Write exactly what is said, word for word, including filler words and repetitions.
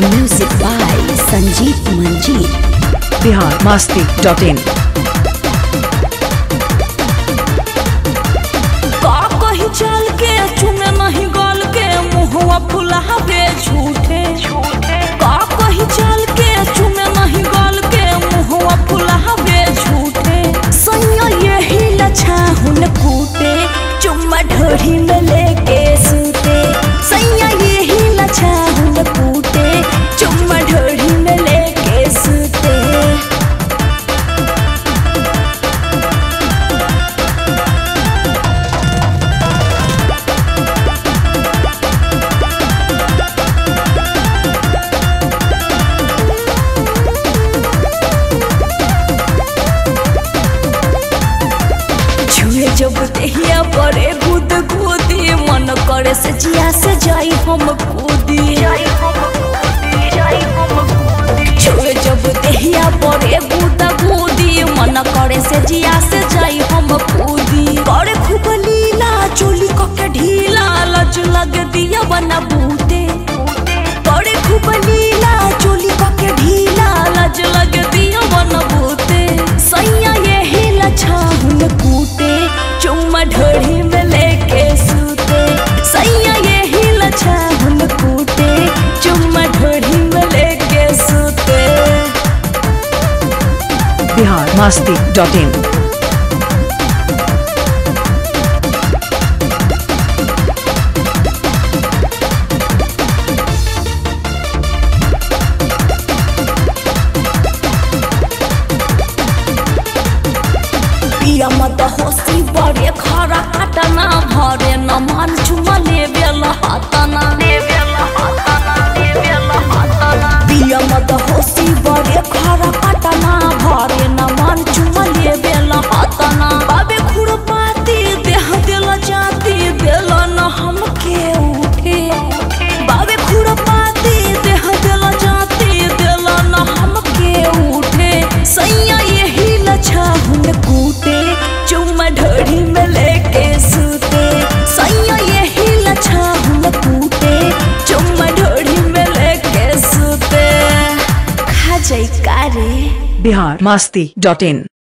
Music by Sanjeev Manjeet. Bihar Masti dot in. का कही चल के चुमे नहीं गल के मुहवा फुलावे झूठे का कही चल के चुमे नहीं गल के मुहवा फुलावे झूठे सैया यही लछा हुन कूटे चुम्मा ढोरी में लेके सूते सैया यही लछा हुन कूटे चुम्मा ढोरी में लेके सूते। जब देहिया परे गुद गुदी मन करे से जिया से जाई हम कूदी छुए जब देहिया परे गुद गुदी मन करे से जिया से जाई हम कूदी करे खूब लीला चोली के ढीला लज लग दिया बना बूते करे खूब लीला चोली के ढीला लज लग दिया बना बूते सैया यही लछा हुन कूटे चुम्मा ढोरी में लेके सूते सैया यही लछा हुन कूटे चुम्मा ढोरी में लेके सूते। Bihar Masti dot in. मत होसी बड़े खरा काटना भरे न मन चुमा लेवे लहतना पिया मत होसी बड़े खरा काटना भरे न मन चुमा लेवे लहतना बाबे खुरपाती देह दिल जाती दिल न हमके उठे बाबे खुरपाती देह दिल जाती दिल न हमके उठे सैया यही लछा हुन कूटे चुम्मा ढोरी में लेके सूते सैया यही लछा हुन कूटे चुम्मा ढोरी में लेके सूते खा जाई का रे। बिहार मस्ती डॉट इन।